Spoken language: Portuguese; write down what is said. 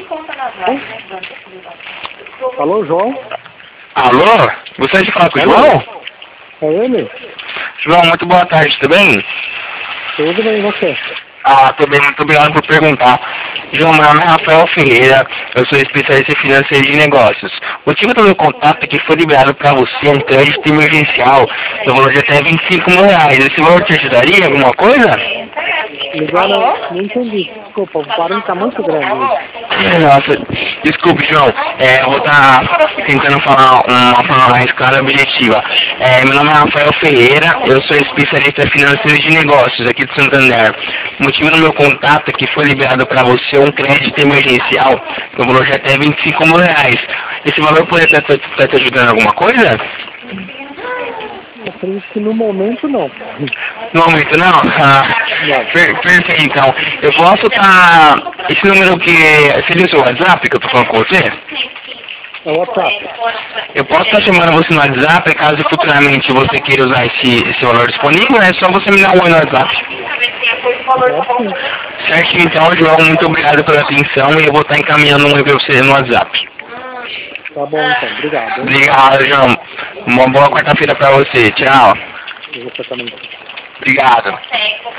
Alô, João? Alô? Gostaria de falar com o João? É ele? João, muito boa tarde, tudo bem? Tudo bem, e você? Tudo bem, muito obrigado por perguntar. João, meu nome é Rafael Ferreira, eu sou especialista em financeiro de negócios. O motivo do meu contato é que foi liberado para você um crédito emergencial no valor de até R$ 25.000. Esse valor te ajudaria em alguma coisa? Ligaram, não entendi, desculpa, o barulho tá muito grande. Nossa, desculpe, João. Eu vou estar tentando falar uma forma mais clara e objetiva. Meu nome é Rafael Ferreira, eu sou especialista financeiro de negócios aqui de Santander. O motivo do meu contato é que foi liberado para você um crédito emergencial no valor de até R$ 25.000. Esse valor poderia estar te ajudando em alguma coisa? Eu acredito que no momento não. No momento não? Perfeito, então. Eu posso estar... Esse número que... Seria o seu WhatsApp que eu tô falando com você? É o WhatsApp. Eu posso estar chamando você no WhatsApp, caso futuramente você queira usar esse valor disponível, é só você me dar um oi no WhatsApp. Certo, então, João, muito obrigado pela atenção e eu vou estar encaminhando um oi para você no WhatsApp. Tá bom então, obrigado. Obrigado, João. Uma boa quarta-feira para você. Tchau. E você também. Obrigado.